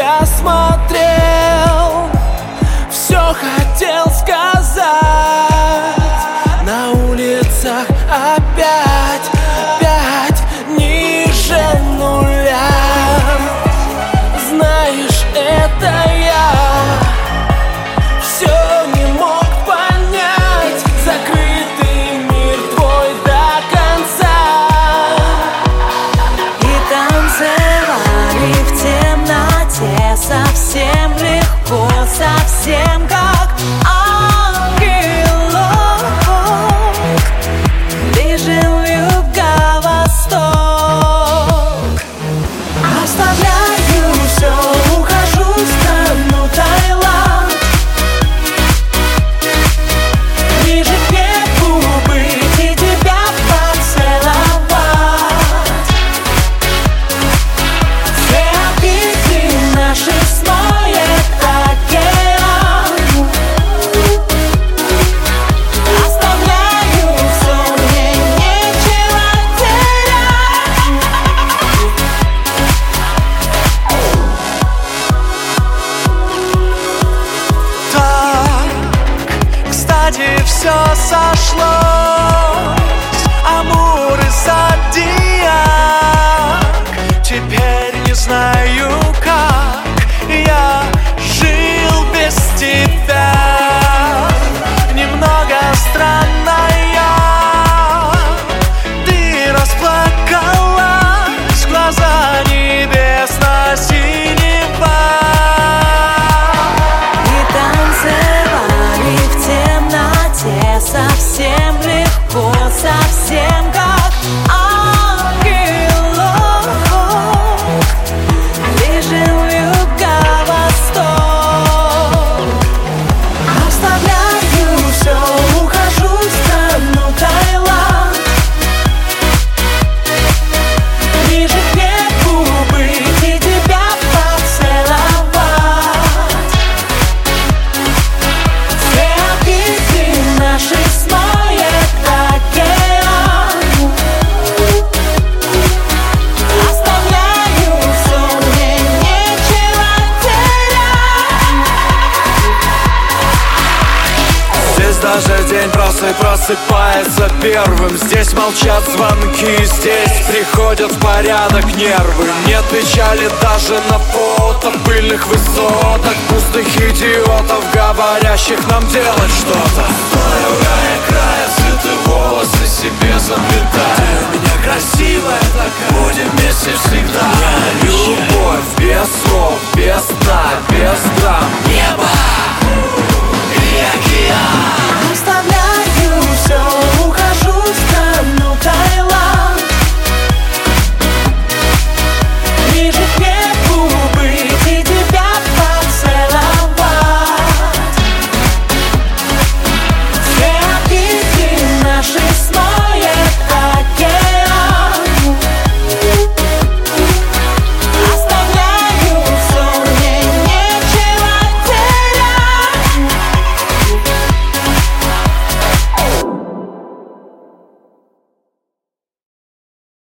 тебя смотрел, все хотел сказать. На улицах опять ниже нуля. Знаешь, это я все не мог понять. Закрытый мир твой до конца. И танцевали в темноте совсем легко, совсем как ангелок. Бежим в юго-восток. Оставляю все, ухожу в страну Таиланд. Ближе к небу быть и тебя поцеловать. Все обиды наши смоет океан. Оставляю все, мне нечего терять. Так, кстати, все сошлось. Амур и Зодиак. Теперь не знаю, как я жил без тебя. Немного странная, ты расплакалась, глаза небесно-синева. И танцевали в темноте совсем легко, совсем как ангелок. Бежим в юго-восток. Оставляю все, ухожу в страну Таиланд. Ближе к небу быть и тебя поцеловать. Все обиды наши смоет океан. Оставляю все, мне нечего терять. Здесь даже день просыпается первым. Здесь молчат звонки, здесь приходят в порядок нервы. Нет печали даже на фото пыльных высоток, пустых идиотов, говорящих нам делать что-то. Стоя у края, цветы волосы себе заплетай. Ты у меня красивая такая, будем вместе всегда. Любовь без слов, без сна, без драм.